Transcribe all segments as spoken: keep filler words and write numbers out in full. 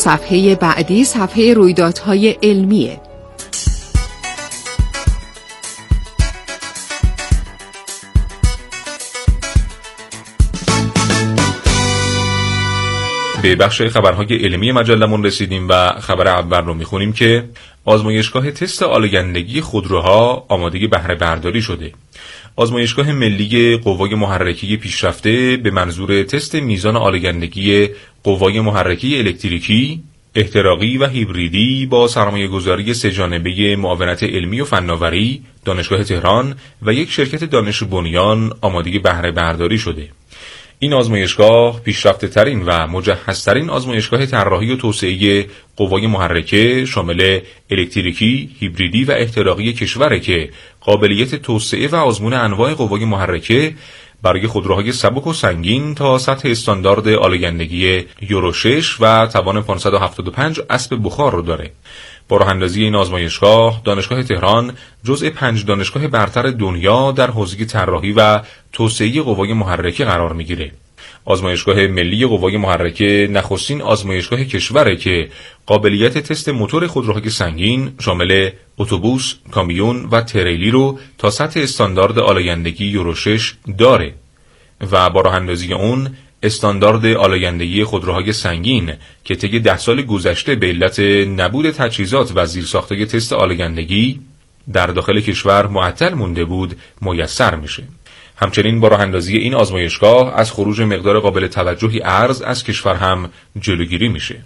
صفحه بعدی صفحه رویدادهای علمیه. به بخش خبرهای علمی مجلمون رسیدیم و خبر اول رو میخونیم که آزمایشگاه تست آلایندگی خودروها آماده بهره برداری شده. آزمایشگاه ملی قوای محرکه پیشرفته به منظور تست میزان آلایندگی قوای محرکه الکتریکی، احتراقی و هیبریدی با سرمایه‌گذاری سه‌جانبه معاونت علمی و فناوری، دانشگاه تهران و یک شرکت دانش بنیان آماده بهره برداری شده. این آزمایشگاه پیشرفته ترین و مجهز ترین آزمایشگاه طراحی و توسعه قوای محرکه شامل الکتریکی، هیبریدی و احتراقی کشوره که قابلیت توسعه و آزمون انواع قوای محرکه برای خودروهای سبک و سنگین تا سطح استاندارد آلایندگی یورو شش و توان پانصد و هفتاد و پنج اسب بخار رو داره. با راه اندازی این آزمایشگاه، دانشگاه تهران جزء پنج دانشگاه برتر دنیا در حوزه طراحی و توسعه قوای محرکه قرار میگیره. آزمایشگاه ملی قوای محرکه نخستین آزمایشگاه کشوره که قابلیت تست موتور خودروهای سنگین شامل اتوبوس، کامیون و تریلی رو تا سطح استاندارد آلایندگی یورو شش داره و با راه اندازی اون استاندارد آلایندگی خودروهای سنگین که طی ده سال گذشته به علت نبود تجهیزات و زیرساخت‌های تست آلایندگی در داخل کشور معطل مونده بود میسر میشه. همچنین با راه اندازی این آزمایشگاه از خروج مقدار قابل توجهی ارز از کشور هم جلوگیری میشه.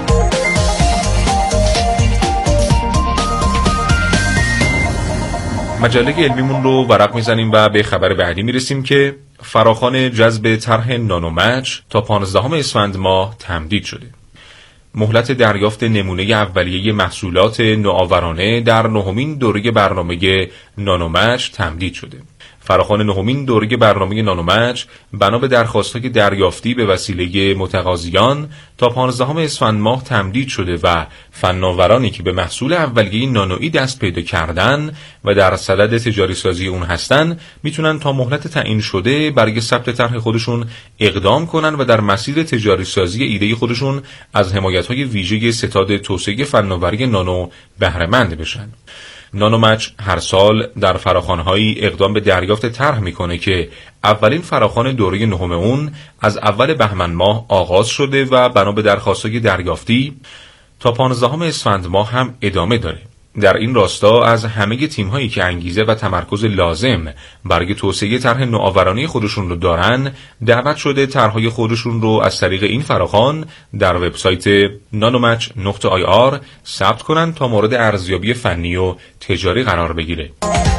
مجله علمیمون رو ورق میزنیم و به خبر بعدی میرسیم که فراخوان جذب طرح نانومچ تا پانزدهم اسفند ماه تمدید شده. مهلت دریافت نمونه اولیه محصولات نوآورانه در نهمین دوره برنامه نانومچ تمدید شده. فراخوان نهمین دوره برنامه نانومچ بنا به درخواست‌های دریافتی به وسیله متقاضیان تا پانزدهم اسفند ماه تمدید شده و فناورانی که به محصول اولیه نانویی دست پیدا کردن و در صدد تجاری سازی اون هستن میتونن تا مهلت تعیین شده برای ثبت طرح خودشون اقدام کنن و در مسیر تجاری سازی ایده خودشون از حمایت‌های ویژه ستاد توسعه فناوری نانو بهره مند بشن. نانومچ هر سال در فراخوان‌هایی اقدام به دریافت طرح میکنه که اولین فراخوان دوره نهم اون از اول بهمن ماه آغاز شده و بنا به درخواست‌های دریافتی تا پانزدهم اسفند ماه هم ادامه داره. در این راستا از همه تیم‌هایی که انگیزه و تمرکز لازم برای توسعه طرح نوآورانه خودشون رو دارن دعوت شده طرح‌های خودشون رو از طریق این فراخوان در وبسایت نانومچ نقطه آی آر ثبت کنن تا مورد ارزیابی فنی و تجاری قرار بگیره.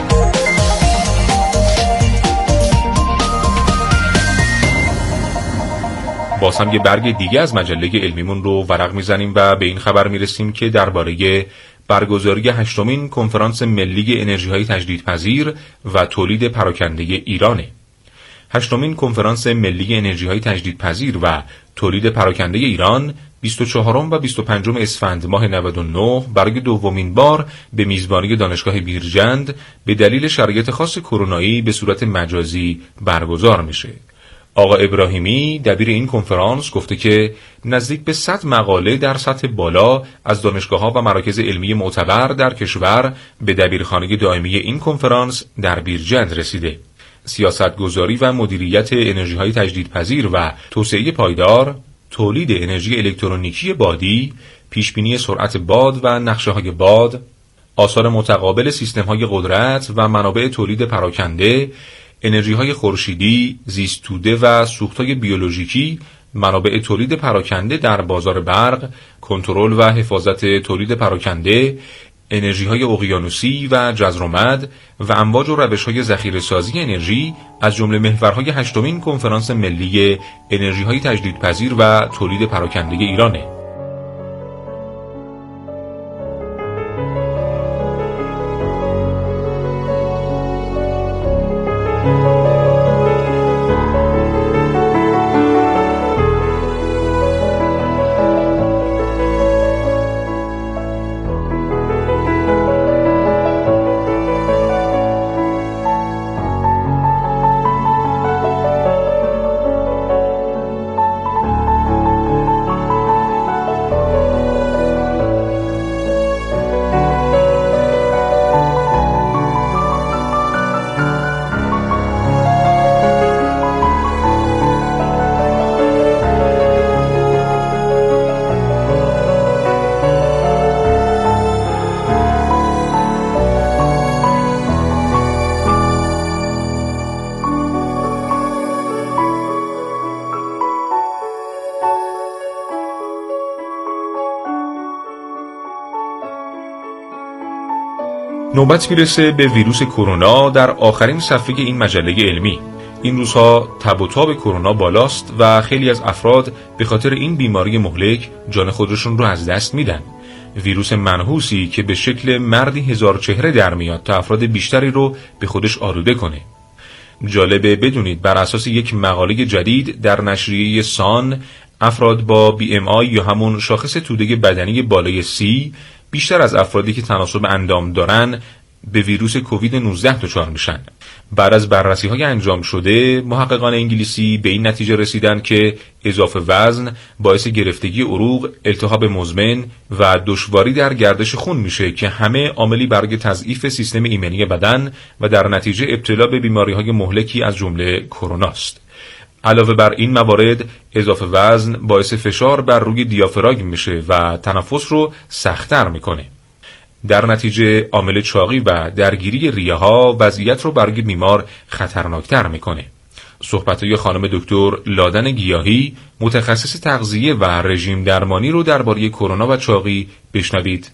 باز هم یه برگ دیگه از مجله علمیمون رو ورق میزنیم و به این خبر میرسیم که درباره برگزاری هشتمین کنفرانس ملی انرژی‌های تجدیدپذیر و تولید پراکنده ایرانه. هشتمین کنفرانس ملی انرژی‌های تجدیدپذیر و تولید پراکنده ایران بیست و چهارم و بیست و پنجم اسفند ماه نود و نه برای دومین بار به میزبانی دانشگاه بیرجند به دلیل شرایط خاص کرونایی به صورت مجازی برگزار میشه. آقا ابراهیمی دبیر این کنفرانس گفته که نزدیک به صد مقاله در سطح بالا از دانشگاه‌ها و مراکز علمی معتبر در کشور به دبیرخانه دائمی این کنفرانس در بیرجند رسیده. سیاستگذاری و مدیریت انرژی‌های تجدیدپذیر و توسعه پایدار، تولید انرژی الکترونیکی بادی، پیشبینی سرعت باد و نقشه‌های باد، آثار متقابل سیستم‌های قدرت و منابع تولید پراکنده، انرژی‌های خورشیدی، زیست توده و سوخت‌های بیولوژیکی، منابع تولید پراکنده در بازار برق، کنترل و حفاظت تولید پراکنده، انرژی‌های اقیانوسی و جزر و امواج و روش‌های ذخیره‌سازی انرژی از جمله محورهای هشتمین کنفرانس ملی انرژی‌های تجدیدپذیر و تولید پراکنده ایرانه. نوبت میرسه به ویروس کرونا در آخرین صفحه این مجله علمی. این روزها تب و تاب کرونا بالاست و خیلی از افراد به خاطر این بیماری مهلک جان خودشون رو از دست میدن. ویروس منحوسی که به شکل مردی هزار چهره در میاد تا افراد بیشتری رو به خودش آلوده کنه. جالبه بدونید بر اساس یک مقاله جدید در نشریه سان، افراد با بی ام آی یا همون شاخص توده بدنی بالای سی بیشتر از افرادی که تناسب اندام دارن به ویروس کووید نوزده دچار میشن. بعد از بررسی های انجام شده، محققان انگلیسی به این نتیجه رسیدن که اضافه وزن باعث گرفتگی عروق، التهاب مزمن و دشواری در گردش خون میشه که همه عاملی برای تضعیف سیستم ایمنی بدن و در نتیجه ابتلا به بیماری های مهلکی از جمله کرونا است. علاوه بر این موارد، اضافه وزن باعث فشار بر روی دیافراگم میشه و تنفس رو سخت‌تر میکنه. در نتیجه عامل چاقی و درگیری ریه ها وضعیت رو برای بیمار خطرناکتر میکنه. صحبت‌های خانم دکتر لادن گیاهی، متخصص تغذیه و رژیم درمانی رو درباره کرونا و چاقی بشنوید.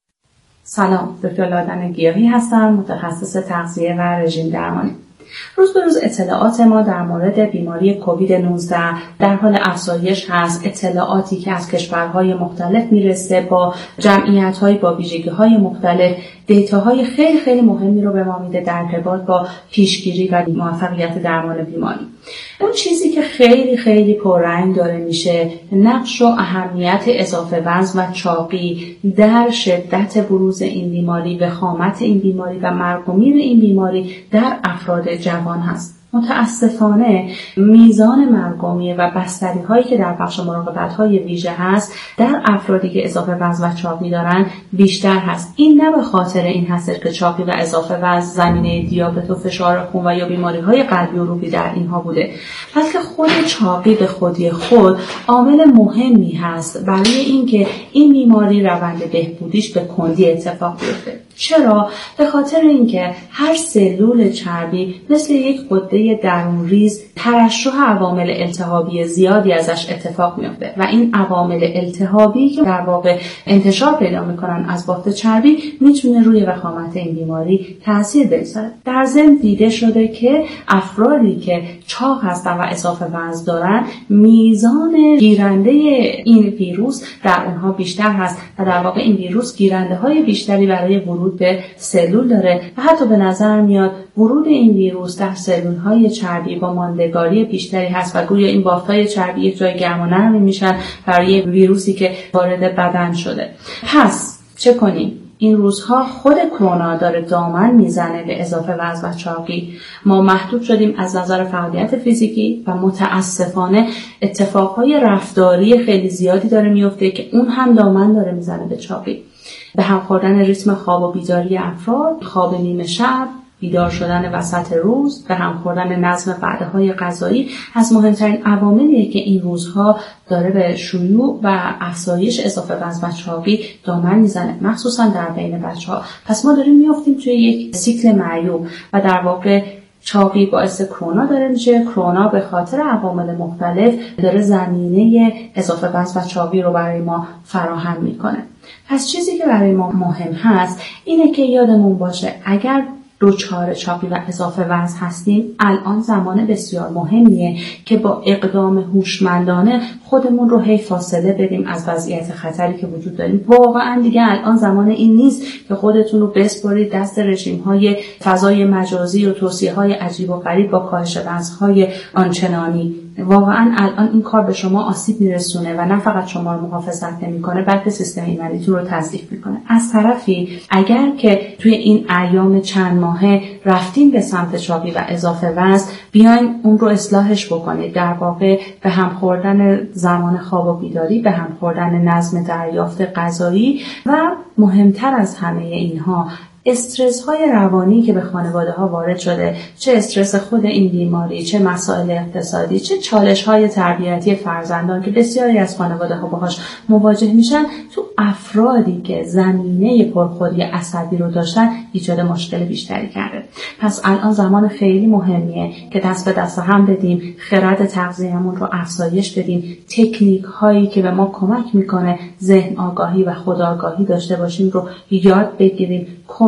سلام، دکتر لادن گیاهی هستم، متخصص تغذیه و رژیم درمانی. روز به روز اطلاعات ما در مورد بیماری کووید نوزده در حال افزایش هست. اطلاعاتی که از کشورهای مختلف میرسه با جمعیت‌های با ویژگی‌های مختلف، دیتاهای خیلی خیلی مهمی رو به ما میده در ارتباط با پیشگیری و موفقیت درمان بیماری. اون چیزی که خیلی خیلی پررنگ داره میشه نقش و اهمیت اضافه وزن و چاقی در شدت بروز این بیماری، وخامت این بیماری و مرگ و میر این بیماری در افراد جوان هست. متاسفانه میزان مرگ و میر و بستری هایی که در بخش مراقبت های ویژه هست در افرادی که اضافه وزن و چاقی دارن بیشتر هست. این نه به خاطر این هست که چاقی و اضافه وزن زمینه دیابت و فشار خون و یا بیماری های قلبی و روحی در اینها بوده، بلکه خود چاقی به خودی خود عامل مهمی هست برای اینکه این بیماری روند بهبودیش به کندی اتفاق بیفته. چرا؟ به خاطر اینکه هر سلول چربی مثل یک غده درون ریز ترشح عوامل التهابی زیادی ازش اتفاق میفته و این عوامل التهابی که در واقع انتشار پیدا میکنن از بافت چربی میتونه روی وخامت این بیماری تاثیر بگذاره. در ضمن دیده شده که افرادی که چاق هستن و اضافه وزن دارن میزان گیرنده این ویروس در اونها بیشتر هست و در واقع این ویروس گیرنده های بیشتری برای ورود به سلول داره و حتی به نظر میاد ورود این ویروس در سلول های چربی با ماندگاری بیشتری هست و گویا این بافت های چربی یک جای گرم و نرمی میشن برای ویروسی که وارد بدن شده. پس چه کنیم؟ این روزها خود کرونا داره دامن میزنه به اضافه وزن و چاقی. ما محدود شدیم از نظر فعالیت فیزیکی و متاسفانه اتفاقهای رفتاری خیلی زیادی داره میفته که اون هم دامن داره میزنه به چاقی. به هم خوردن ریتم خواب و بیداری افراد، خواب نیمه شب، بیدار شدن وسط روز، به هم خوردن نظم وعده‌های غذایی از مهمترین عواملیه که این روزها داره به شیوع و افزایش اضافه وزن و چاقی دامن میزنه، مخصوصا در بین بچه‌ها. پس ما داریم میافتیم توی یک سیکل معیوب و در واقع چاقی باعث کرونا داره میشه. کرونا به خاطر عوامل مختلف داره زمینه اضافه وزن و چاقی رو برای ما فراهم میکنه. پس چیزی که برای ما مهم هست اینه که یادمون باشه اگر دچار چاقی و اضافه وزن هستیم، الان زمان بسیار مهمیه که با اقدام هوشمندانه خودمون رو هی فاصله بدیم از وضعیت خطری که وجود داریم. واقعا دیگه الان زمان این نیست که خودتون رو بسپارید دست رژیم‌های فضای مجازی و توصیه‌های عجیب و غریب با کاهش وزن‌های آنچنانی. واقعا الان این کار به شما آسیب میرسونه و نه فقط شما رو محافظت نمیکنه بلکه سیستم ایمنیتون رو تضعیف میکنه. از طرفی اگر که توی این ایام چند ماهه رفتیم به سمت چاقی و اضافه وزن، بیاین اون رو اصلاحش بکنید. در واقع به هم خوردن زمان خواب و بیداری، به هم خوردن نظم دریافت غذایی و مهمتر از همه اینها استرس های روانی که به خانواده ها وارد شده، چه استرس خود این بیماری، چه مسائل اقتصادی، چه چالش های تربیتی فرزندان که بسیاری از خانواده ها باهاش مواجه میشن، تو افرادی که زمینه پرخوری عصبی رو داشتن ایجاد مشکل بیشتری کرده. پس الان زمان خیلی مهمیه که دست به دست هم بدیم، خرد تغذیه‌مون رو افزایش بدیم، تکنیک هایی که به ما کمک میکنه ذهن آگاهی و خودآگاهی داشته باشیم رو یاد بگیریم،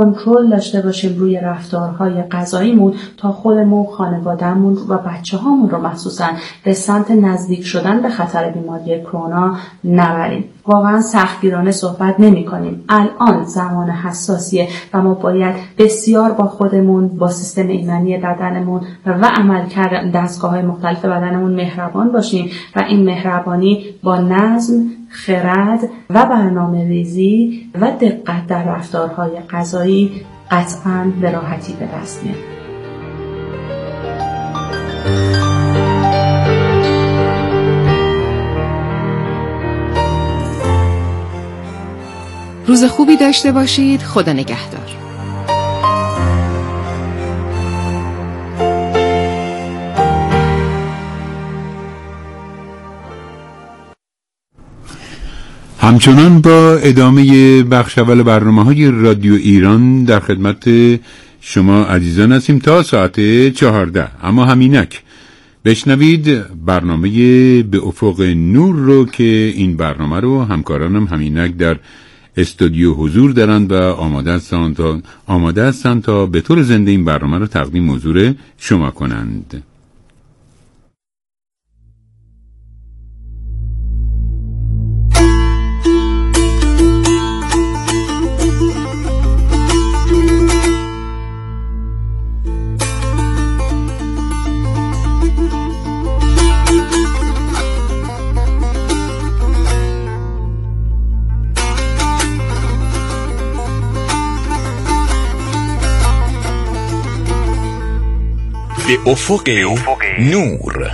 کنترل داشته باشیم روی رفتارهای غذاییمون تا خودمون، خانوادهمون و بچه هامون رو مخصوصا به سمت نزدیک شدن به خطر بیماری کرونا نبریم. واقعا سختگیرانه صحبت نمی کنیم. الان زمان حساسیه و ما باید بسیار با خودمون، با سیستم ایمنی بدنمون و عملکرد دستگاه‌های مختلف بدنمون مهربان باشیم و این مهربانی با نظم، خرد و برنامه ریزی و دقت در رفتارهای غذایی قطعاً به راحتی به دست میاد. روز خوبی داشته باشید. خدا نگهدار. همچنان با ادامه بخش اول برنامه‌های رادیو ایران در خدمت شما عزیزان هستیم تا ساعت چهارده. اما همینک بشنوید برنامه به افق نور رو که این برنامه رو همکارانم همینک در استودیو حضور دارند و آماده هستند تا آماده هستند تا به طور زنده این برنامه رو تقدیم حضور شما کنند. به افق نور.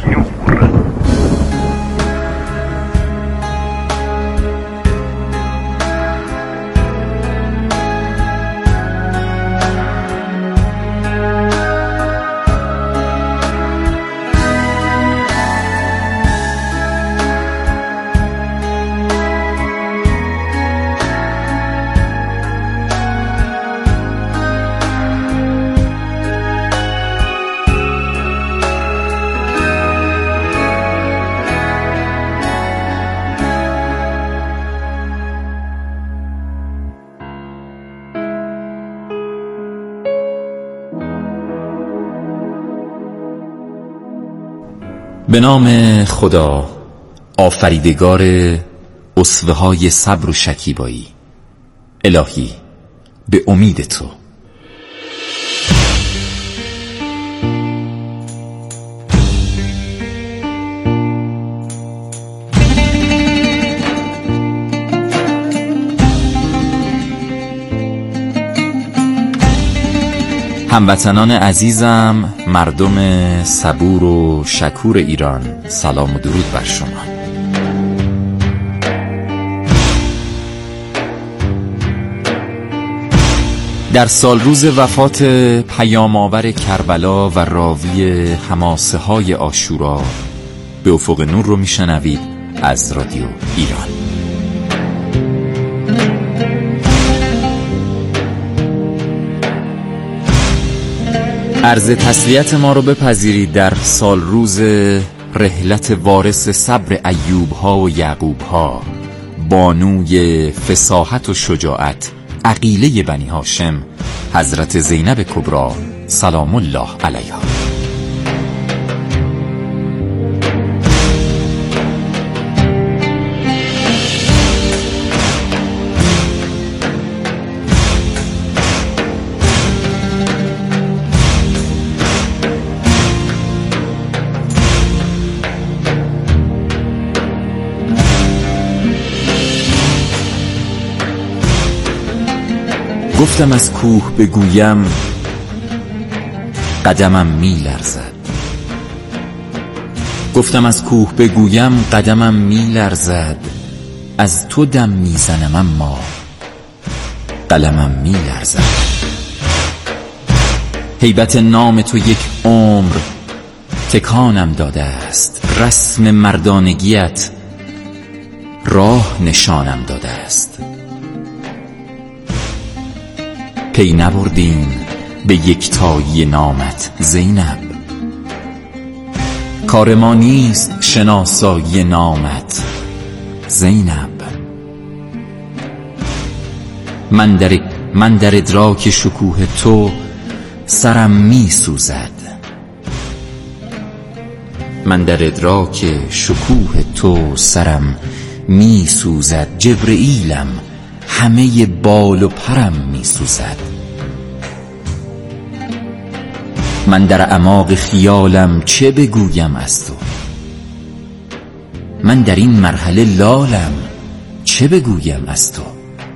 به نام خدا آفریدگار اسوه های صبر و شکیبایی. الهی به امید تو. هموطنان عزیزم، مردم صبور و شکور ایران، سلام و درود بر شما. در سال روز وفات پیام‌آور کربلا و راوی حماسه های عاشورا به افق نور رو میشنوید از رادیو ایران. عرض تسلیت ما رو بپذیرید در سال روز رحلت وارث صبر ایوب ها و یعقوب ها، بانوی فصاحت و شجاعت، عقیله بنی هاشم، حضرت زینب کبری سلام الله علیها. گفتم از کوه بگویم قدمم می لرزد، گفتم از کوه بگویم قدمم می لرزد، از تو دم می زنم اما قلمم می لرزد. هیبت نام تو یک عمر تکانم داده است، رسم مردانگیت راه نشانم داده است. پی نبردین به یکتایی نامت زینب، کار ما نیست شناسایی نامت زینب. من در من در ادراک شکوه تو سرم می سوزد. من در ادراک شکوه تو سرم می سوزد. جبرئیلم همه بال و پرم می سوزد. من در اعماق خیالم چه بگویم از تو. من در این مرحله لالم چه بگویم از تو.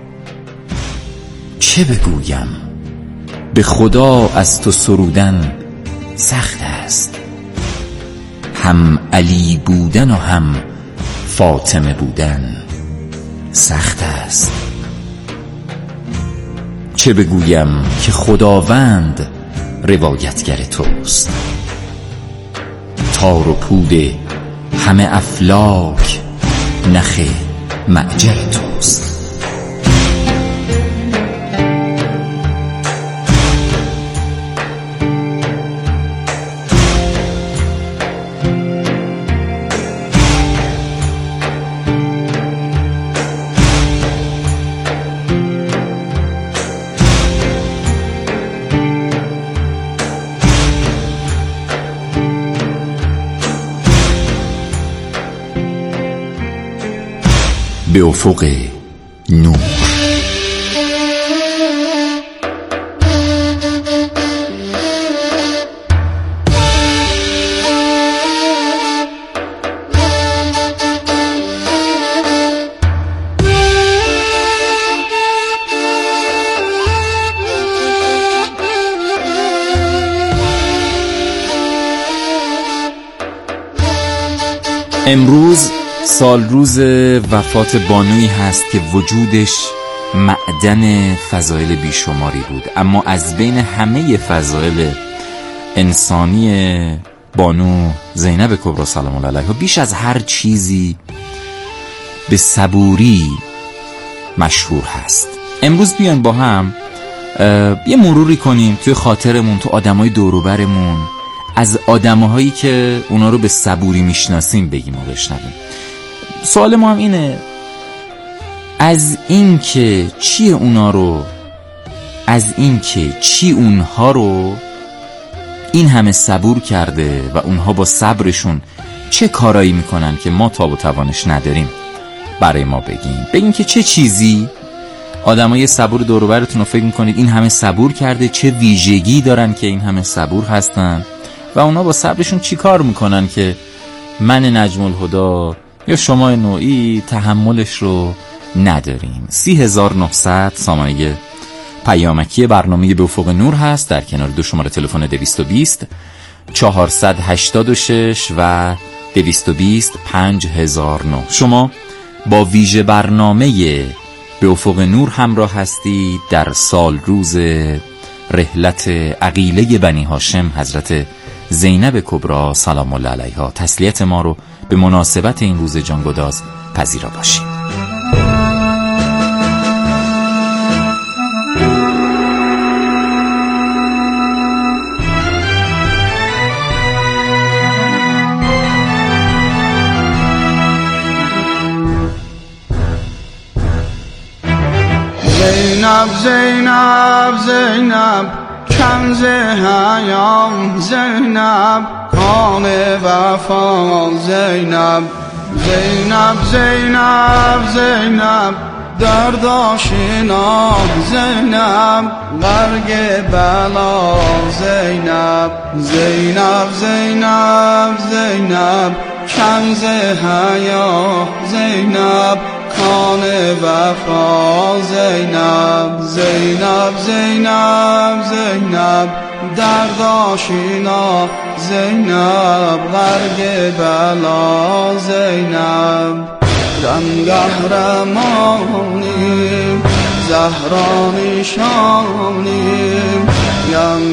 چه بگویم؟ به خدا از تو سرودن سخت است. هم علی بودن و هم فاطمه بودن سخت است. چه بگویم که خداوند روایتگر توست. تار و پود همه افلاک نخ معجر توست. به افق نور. امروز سال روز وفات بانویی هست که وجودش معدن فضایل بیشماری بود، اما از بین همه فضایل انسانی بانو زینب کبری سلام الله علیها بیش از هر چیزی به صبوری مشهور هست. امروز بیان با هم یه مروری کنیم توی خاطرمون، تو آدمای دور و برمون، از آدم‌هایی که اونا رو به صبوری میشناسیم بگیم و بشنویم. سوال ما هم اینه، از این که چی اونا رو از این که چی اونها رو این همه صبور کرده و اونها با صبرشون چه کارایی میکنن که ما تاب و توانش نداریم برای ما بگیم. بگیم که چه چیزی آدمای صبور دور و برتون رو فکر میکنید این همه صبور کرده، چه ویژگی دارن که این همه صبور هستن و اونا با صبرشون چی کار میکنن که من نجم الهدی یا شما نوعی تحملش رو نداریم. سی هزار و نهصد سامانه پیامکی برنامه به افق نور هست، در کنار دو شماره تلفن دویست و بیست چهارصد و هشتاد و شش و دویست و بیست پنج هزار و نه. شما با ویژه برنامه به افق نور همراه هستید در سال روز رحلت عقیله بنی هاشم حضرت زینب کبری سلام الله علیها. تسلیت ما رو به مناسبت این روز جانگداز پذیرا باشید. زینب زینب زینب کنز حیام زینب کان وفا زینب زینب زینب زینب درد آشنا زینب برگ بلا زینب زینب زینب زینب کنز حیا زینب کان وفا زینب زینب زینب زینب درد آشنا زینب غرق بلا زینب دم قهرمانی زهرانی شانی یم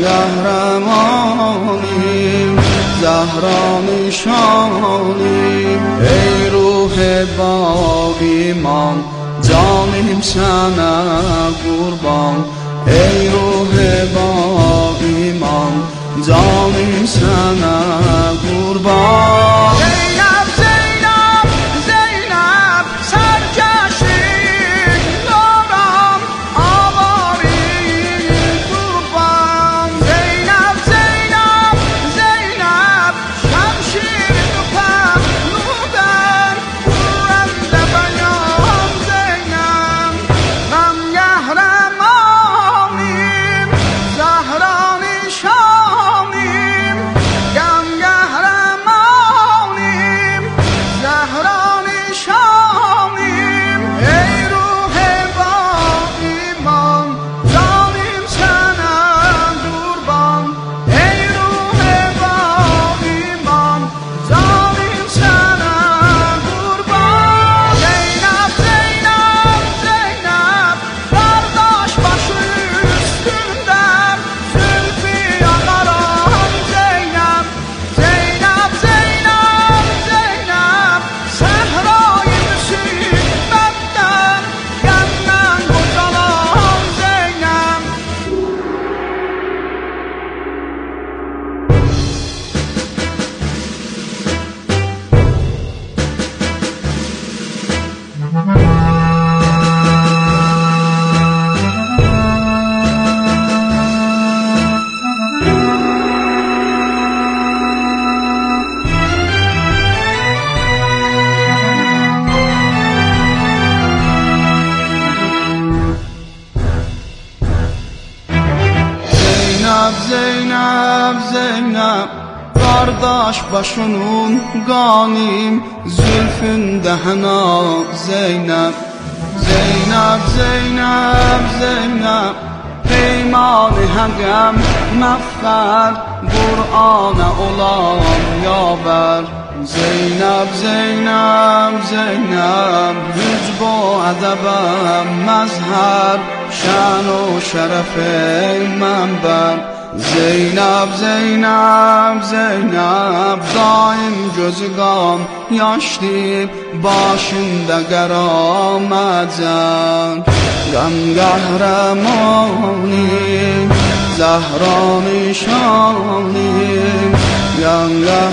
قهرمانی زهرانی شانی ای روح با ایمان جانیم سنه قربان ای روح با ایمان جانیم سنه قربان زینب زینب زینب سرکشی دارم آواری شامیم ای روح با ایمان جانیم سنم قربان ای روح با ایمان جانیم سنم قربان زینب زینب زینب برداشت باش üstünden zülfü akaran Zeynep Zeynep Zeynep Zeynep Sehra-i müsibbetten gemden bocalan Zeynep Zeynep Zeynep Zeynep Kardeş başının ganim Zülfünde hena Zeynep Zeynep Zeynep Zeynep Peyman-ı Hakam meffer Kur'an'a olan yaver Zeynep Zeynep Zeynep Hücb و ادب مظهر شان و شرف منبر Zeynep Zeynep Zeynep daim gözü gam yaşlı başında qaraməcan Qəm qəhrəmanim Zəhra-i şanim Qəm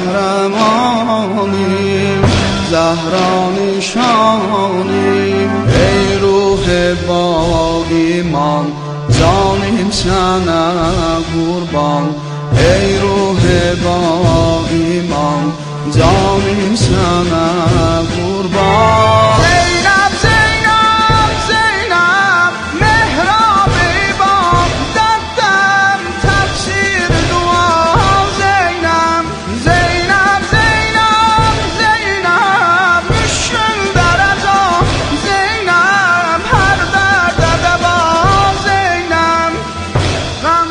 qəhrəmanim Zəhra-i şanim Ey ruh ba iman Canım sana kurban Ey ruh ba iman Canım sana kurban Zeynep Zeynep Zeynep Mehrab-ı ibadettem Tefsir dua Zeynep Zeynep Zeynep Zeynep Müşkül derece Zeynep Her derde deva Zeynep Gam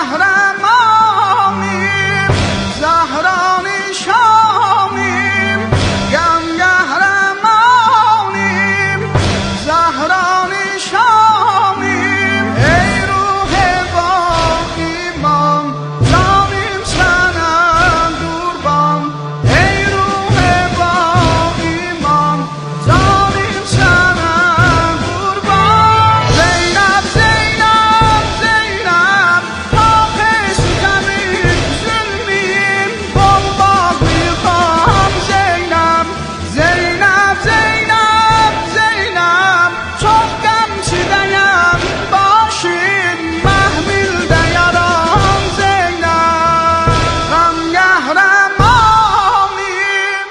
qəhrəmanim Zəhra-i şamim Gam qəhrəmanim Zəhra-i şamim Ey ruh ba iman Canım sana qurban Ey ruh ba iman Canım sana qurban Zeynep Zeynep Zeynep Haqı sitemim zulmim Bomba yıkan Zeynep Zeynep Zeynep Zeynep Çok qəmçidəyəm Başım məhvildə yaran Zeynep Qəm qəhrəmanim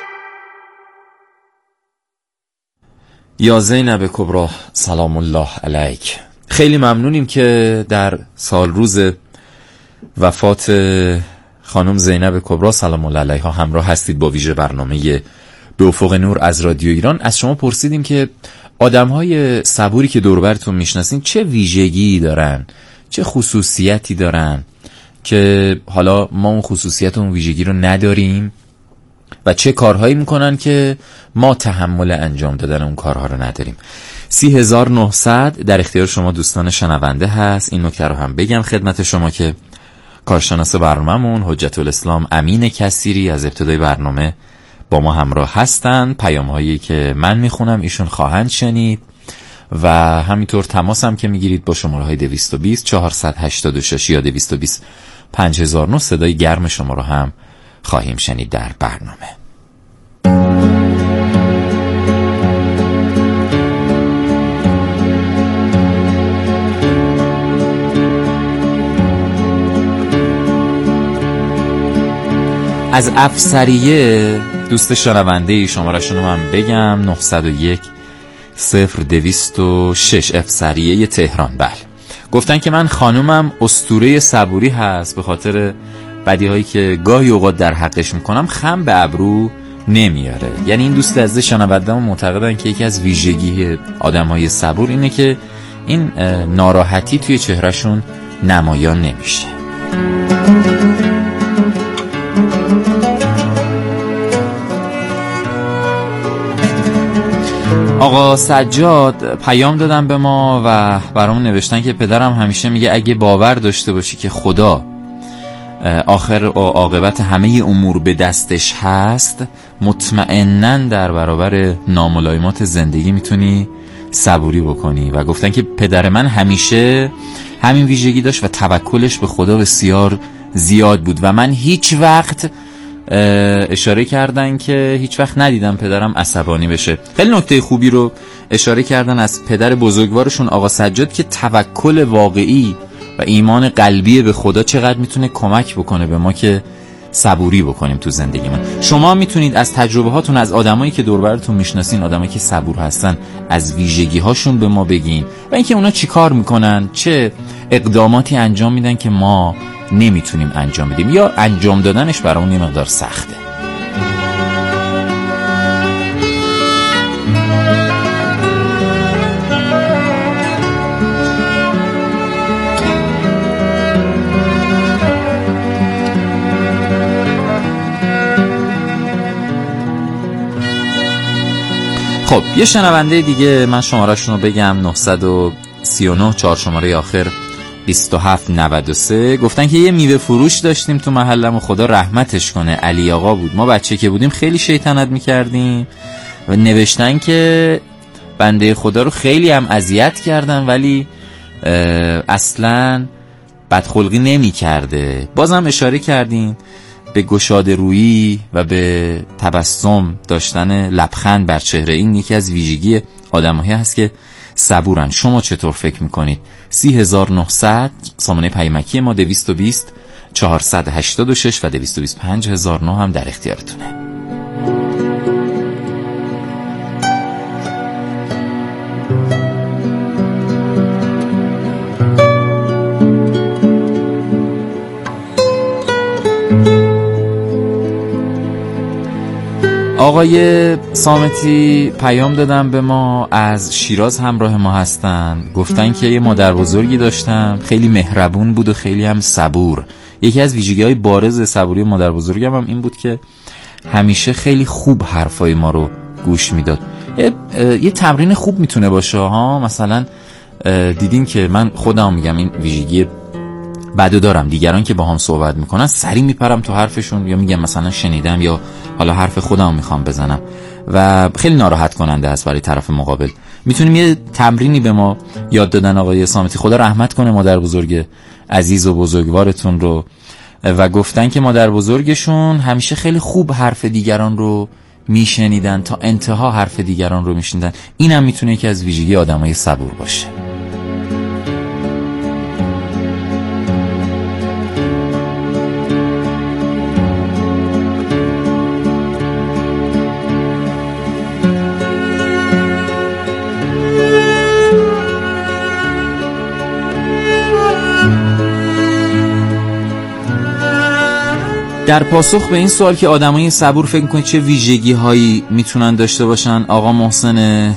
یا زینب کبرا سلام الله علیک. خیلی ممنونیم که در سال روز وفات خانم زینب کبرا سلام الله علیها همراه هستید با ویژه برنامه به افق نور از رادیو ایران. از شما پرسیدیم که آدم‌های صبوری که دور و برتون میشناسین چه ویژگی دارن، چه خصوصیتی دارن که حالا ما اون خصوصیت و اون ویژگی رو نداریم و چه کارهایی میکنن که ما تحمل انجام دادن اون کارها رو نداریم. سی هزار و نهصد در اختیار شما دوستان شنونده هست. این نکته رو هم بگم خدمت شما که کارشناس برنامه‌مون حجت الاسلام امین کثیری از ابتدای برنامه با ما همراه هستن. پیام‌هایی که من میخونم ایشون خواهند شنید و همینطور تماس هم که میگیرید با شماره‌های دویست و بیست چهارصد و هشتاد و شش یا دویست و بیست پنج هزار و نه صدای گرم شما رو هم خواهیم شنید در برنامه. از افسریه دوست شنونده شماره‌شون رو من بگم نهصد و یک صفر دویست و شش افسریه تهران. بله گفتن که من خانومم اسطوره صبوری هست، به خاطر بدیهایی که گاهی اوقات در حقش میکنم خم به ابرو نمیاره. یعنی این دوست عزیز شنونده‌مون معتقدن که یکی از ویژگی آدم‌های صبور اینه که این ناراحتی توی چهرهشون نمایان نمیشه. آقا سجاد پیام دادن به ما و برامون نوشتن که پدرم همیشه میگه اگه باور داشته باشی که خدا آخر و عاقبت همه امور به دستش هست، مطمئناً در برابر ناملایمات زندگی میتونی صبوری بکنی. و گفتن که پدر من همیشه همین ویژگی داشت و توکلش به خدا بسیار زیاد بود و من هیچ وقت اشاره کردن که هیچ وقت ندیدم پدرم عصبانی بشه. خیلی نکته خوبی رو اشاره کردن از پدر بزرگوارشون آقا سجاد که توکل واقعی و ایمان قلبی به خدا چقدر میتونه کمک بکنه به ما که صبوری بکنیم تو زندگیمون. شما میتونید از تجربه هاتون، از آدمایی که دور و براتون میشناسین، آدمایی که صبور هستن، از ویژگی هاشون به ما بگین و اینکه اونا چی کار میکنن، چه اقداماتی انجام میدن که ما نمیتونیم انجام بدیم یا انجام دادنش برامون یه مقدار سخته. خب یه شنونده دیگه، من شماره‌شون رو بگم، نه سه نه چهار شماره آخر بیست و هفت نود و سه، گفتن که یه میوه فروش داشتیم تو محلم و خدا رحمتش کنه، علی آقا بود. ما بچه که بودیم خیلی شیطنت میکردیم و نوشتن که بنده خدا رو خیلی هم اذیت کردن ولی اصلا بدخلقی نمی کرده. بازم اشاره کردین به گشاده رویی و به تبسم داشتن لبخند بر چهره. این یکی از ویژگی آدمایی هست که صبورن. شما چطور فکر میکنید؟ سی هزار و نهصد سامانه پیامکی ما، دویست و بیست چهارصد و هشتاد و شش و دویست و بیست و پنج هزار و نه هم در اختیارتونه. آقای صامتی پیام دادن به ما، از شیراز همراه ما هستن. گفتن که یه مادر بزرگی داشتم، خیلی مهربون بود و خیلی هم صبور. یکی از ویژگی‌های بارز صبوری مادر بزرگم هم این بود که همیشه خیلی خوب حرفای ما رو گوش میداد. یه, یه تمرین خوب میتونه باشه ها. مثلا دیدین که من خودم میگم این ویژگی بعدو دارم، دیگران که با هم صحبت میکنن سری میپرم تو حرفشون یا میگم مثلا شنیدم یا حالا حرف خودم میخوام بزنم و خیلی ناراحت کننده است برای طرف مقابل. میتونیم یه تمرینی به ما یاد دادن آقای صامتی، خدا رحمت کنه مادر بزرگ عزیز و بزرگوارتون رو، و گفتن که مادر بزرگشون همیشه خیلی خوب حرف دیگران رو میشنیدن، تا انتها حرف دیگران رو میشنیدن. اینم میتونه یکی از ویژگی آدمای صبور باشه. در پاسخ به این سوال که آدمای صبور فکر می‌کنید چه ویژگی هایی میتونن داشته باشن، آقا محسن